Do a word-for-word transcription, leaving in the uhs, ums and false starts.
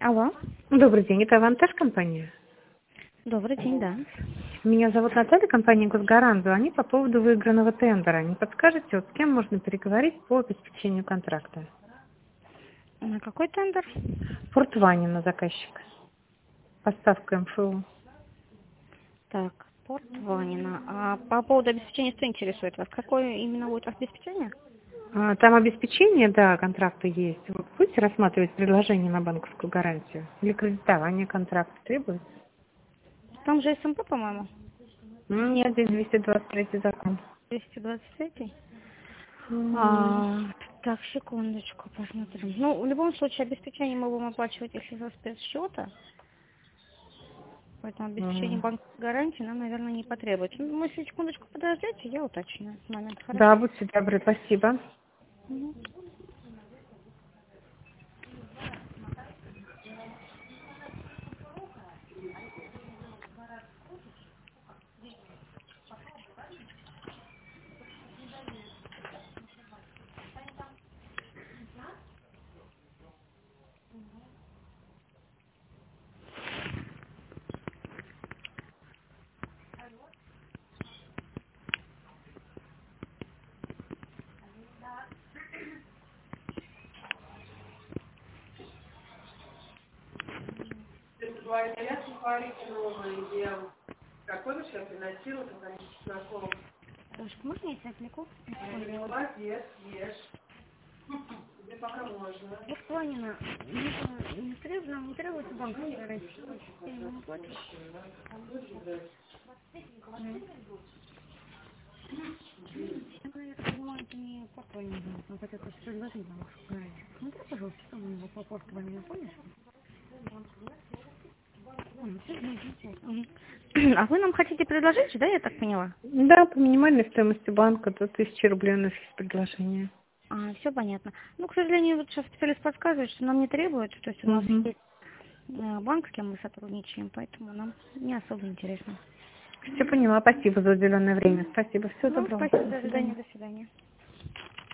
Алло. Добрый день, это Авантаж компания? Добрый день, да. Меня зовут Наталья, компания «Госгарант». Звонит по поводу выигранного тендера. Не подскажете, вот с кем можно переговорить по обеспечению контракта? На какой тендер? Фортванина заказчик. Поставка МФУ. Так, Порт Ванина. А по поводу обеспечения что интересует вас? Какое именно будет обеспечение? А, Там обеспечение, да, контракта есть. Вы будете рассматривать предложение на банковскую гарантию? Или кредитование контракта требуется? Там же СМП, по-моему. М, Нет, здесь двести двадцать третий закон. двести двадцать третий. М, А, так, секундочку, посмотрим. Ну, в любом случае, обеспечение мы будем оплачивать, если со спецсчета. Поэтому обеспечение м. банковской гарантии нам, наверное, не потребуется. Ну, если секундочку подождите, я уточню момент, Да, хорошо? будьте добры, спасибо. Мгм. Девушка, можно я тебя отвлеку? Вот Ванина, не требуется, нам не требуется банковская гарантия. Я ему оплачу. Мгм. Ну, я так понимаю, это не Порт Ванина, он хотел просто предложить нам вашу гарантию. Посмотри, пожалуйста, что у него по Порт Ванина, помнишь? М, всё замечательно. Мгм. А вы нам хотите предложить, да, я так поняла? Да, по минимальной стоимости банка до тысячи рублей у нас есть предложение. А, все понятно. Ну, к сожалению, вот сейчас специалист подсказывает, что нам не требуется, то есть у нас Угу. есть э, банк, с кем мы сотрудничаем, поэтому нам не особо интересно. Все поняла. Спасибо за уделенное время. Спасибо. Всего Ну, доброго. спасибо, До до свидания. свидания, до свидания.